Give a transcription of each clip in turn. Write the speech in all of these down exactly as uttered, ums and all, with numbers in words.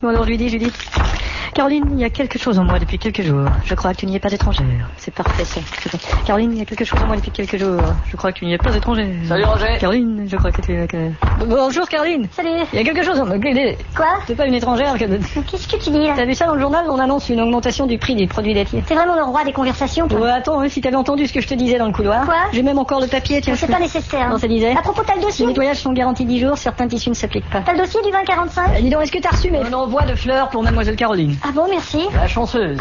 Bon alors je lui dis, je lui dis... Caroline, il y a quelque chose en moi depuis quelques jours. Je crois que tu n'y es pas étrangère. C'est parfait ça. Caroline, il y a quelque chose en moi depuis quelques jours. Je crois que tu n'y es pas étrangère. Salut Roger. Caroline, je crois que tu es... Que... Bonjour Caroline. Salut. Il y a quelque chose en moi. Quoi? C'est pas une étrangère que... Qu'est-ce que tu dis là? T'as vu ça dans le journal? On annonce une augmentation du prix des produits laitiers. C'est vraiment le roi des conversations, toi. Ouais, attends, hein, si t'avais entendu ce que je te disais dans le couloir. Quoi? J'ai même encore le papier, tiens. C'est pas nécessaire. Non, ça disait. À propos, t'as le dossier? Les nettoyages sont garantis dix jours, certains tissus ne s'appliquent pas. T'as le dossier du vingt quarante-cinq? Euh, dis donc, est-ce que t'as reçu mes... Un envoi de fleurs pour Mademoiselle Caroline. Ah bon, merci. La chanceuse.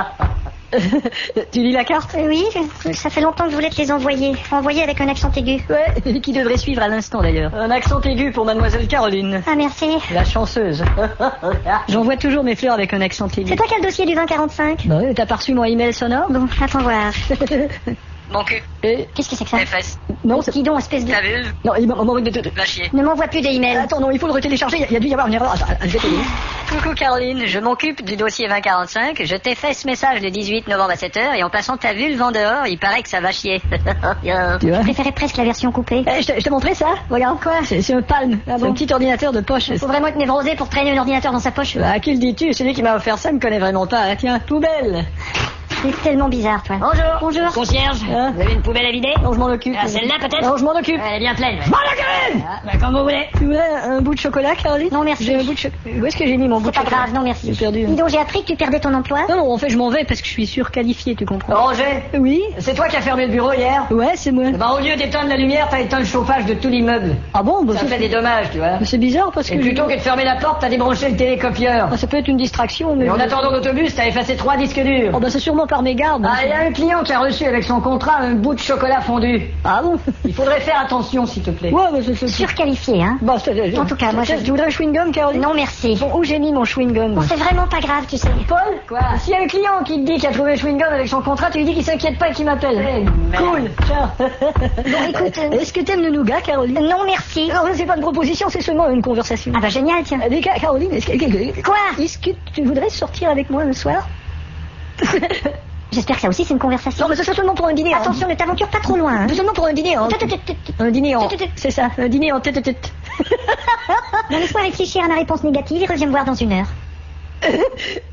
Tu lis la carte? Euh, oui, je- ça fait longtemps que je voulais te les envoyer. Envoyer avec un accent aigu. Ouais, qui devrait suivre à l'instant d'ailleurs. Un accent aigu pour Mademoiselle Caroline. Ah, merci. La chanceuse. J'envoie toujours mes fleurs avec un accent aigu. C'est toi qui as le dossier du vingt quarante-cinq? Bah oui, t'as pas reçu mon email sonore? Bon, attends voir. Mon cul. Et... Qu'est-ce que c'est que ça? Les fesses. Non, c'est... Dis donc, espèce de... Ta vulve. Non, il m'en manque de... de- de- Va chier. Ne m'envoie plus d'emails. Attends, non, il faut le retélécharger, il y, a- il y a dû y avoir une erreur. Attends, je vais te dire. Coucou Caroline, je m'occupe du dossier vingt quarante-cinq. Je t'ai fait ce message le dix-huit novembre à sept heures et en passant ta vulve en dehors, il paraît que ça va chier. Bien. Tu vois? Je préférais presque la version coupée. Eh, je t'ai je t'ai montré ça? Regarde. Quoi? C'est c'est un Palm. Ah C'est bon? un petit ordinateur de poche. Faut vraiment être névrosé pour traîner un ordinateur dans sa poche. À qui le dis-tu? Celui qui m'a offert ça me connaît vraiment pas. Ah, tiens, poubelle. C'est tellement bizarre, toi. Bonjour. Bonjour. Concierge, Hein? vous avez une poubelle à vider? Non, je m'en occupe. Ah, celle-là peut-être? Non, je m'en occupe. Elle est bien pleine. Ouais. Je m'en occupe! Ah, bah, comme vous voulez. Tu voudrais un bout de chocolat, Caroline? Non, merci. J'ai un bout de chocolat. Où est-ce que j'ai mis mon bout C'est de pas chocolat? grave, non merci. J'ai perdu. Dis donc, j'ai appris que tu perdais ton emploi. Non, non, en fait, je m'en vais parce que je suis surqualifié, tu comprends? Roger, Oui? c'est toi qui as fermé le bureau hier? Ouais, c'est moi. Eh ben, au lieu d'éteindre la lumière, t'as éteint le chauffage de tout l'immeuble. Ah bon? Bah, Ça fait des dommages, tu vois. c'est bizarre parce que... Et plutôt que de fermer la porte, t'as débranché le télécopieur. Ah, ça peut être une distraction, mais... Et en attendant l'autobus, t'as effacé trois disques durs. Oh, bah, c'est sûrement par mégarde. Ah, il y a un client qui a reçu avec son contrat un bout de chocolat fondu. Ah bon? Il faudrait faire attention, s'il te plaît. Ouais, mais c'est... c'est- Surqualifié, hein. Bon, c'est- En tout cas, moi, je- Tu voudrais un chewing-gum, Caroline? Non merci. Bon, où j'ai mis mon chewing-gum? Bon, c'est vraiment pas grave, tu sais. Paul? Quoi? S'il y a un client qui te dit qu'il a trouvé le chewing-gum avec son contrat, tu lui dis qu'il s'inquiète pas et qu'il m'appelle. Eh, merde. Cool, ciao. Bon, écoute, euh, Est-ce que t'aimes le nougat, Caroline? Non merci. Non, c'est pas une proposition, c'est seulement une conversation. Ah bah génial, tiens. Euh, Ca- Caroline, est-ce que... Quoi? Est-ce que tu voudrais sortir avec moi le soir? J'espère que ça aussi c'est une conversation. Non, mais c'est seulement pour un dîner. Attention, ne t'aventure pas trop loin, hein. C'est seulement pour un dîner. Hein. Tut, tut, tut, tut. Un dîner en... Tut, tut, tut. C'est ça, un dîner en tête-à-tête. Non, laisse-moi réfléchir à ma réponse négative et reviens me voir dans une heure.